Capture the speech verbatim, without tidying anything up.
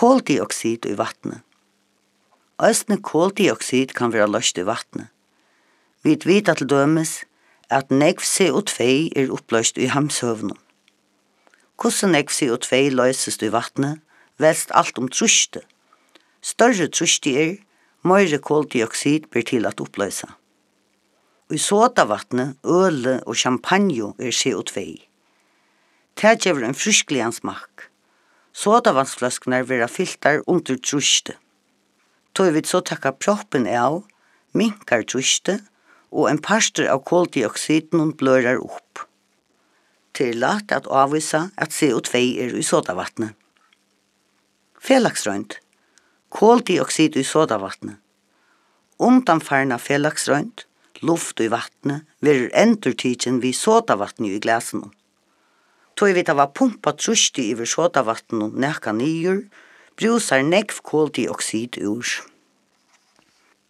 koldioxid i vattnet. Østne koldioxid kan være løst i vattnet. Vi vet til dømes at negv C O to er oppløst i hamshøvnen. Hvordan negv C O to løses i vattnet, velst alt om truste. Større truste er, mer koldioxid blir til at oppløse. I sodavattnet, øle og champagne er C O to. Det gjør en frisklig smak. Sodavannsflaskene vil filter under truste. Tog vi så takka proppen av, minkar truste, og en parster av koldioxiden blører opp. Til lat at avvisa at C O to er i sodavattnet. Felagsrøynt. Koldioxid i sodavattnet. Undanfarna felagsrøynt, luft i vattnet, vil endurtidjen vid sodavattnet i glasen. Tog vi var pumpa trusti iver sodavattnet nekka nyer, brusar negv koldioxid ur.